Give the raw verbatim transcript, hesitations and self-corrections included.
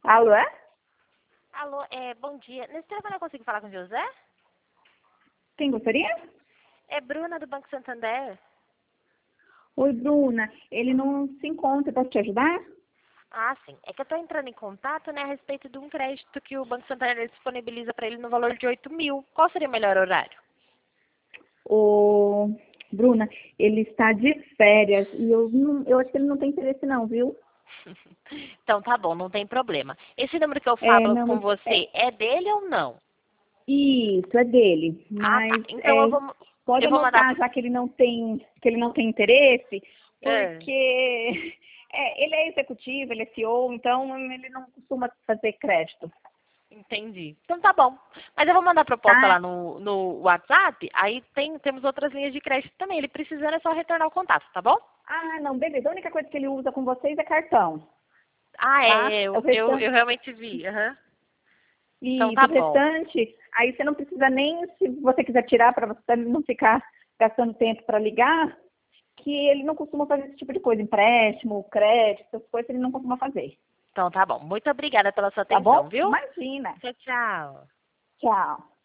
Alô, é? Alô, é, bom dia. Nesse telefone eu consigo falar com o José? Quem gostaria? É Bruna do Banco Santander. Oi, Bruna. Ele não se encontra. Posso te ajudar? Ah, sim. É que eu estou entrando em contato, né, a respeito de um crédito que o Banco Santander disponibiliza para ele no valor de oito mil. Qual seria o melhor horário? Ô, Bruna, ele está de férias e eu, não, eu acho que ele não tem interesse não, viu? Então tá bom, não tem problema. Esse número que eu É, falo não, com mas você é, é dele ou não? isso, é dele. Ah, tá. Mas Então eu é, vou, pode eu vou mandar anotar, pro... já que ele não tem, que ele não tem interesse, É, porque é, ele é executivo, ele é C E O, então ele não costuma fazer crédito, entendi. Então tá bom. Mas eu vou mandar a proposta tá? lá no, no WhatsApp, aí tem, temos outras linhas de crédito também. Ele precisando é só retornar o contato, tá bom? Ah, não, beleza. A única coisa que ele usa com vocês é cartão, Ah, tá? é, É o eu, eu, restante. eu realmente vi. Aham. Então E tá do bom. restante, aí você não precisa nem, se você quiser tirar para você não ficar gastando tempo para ligar, que ele não costuma fazer esse tipo de coisa, empréstimo, crédito, essas coisas ele não costuma fazer. Então tá bom. Muito obrigada pela sua Tá atenção, bom? viu? Imagina. Tchau, tchau. Tchau.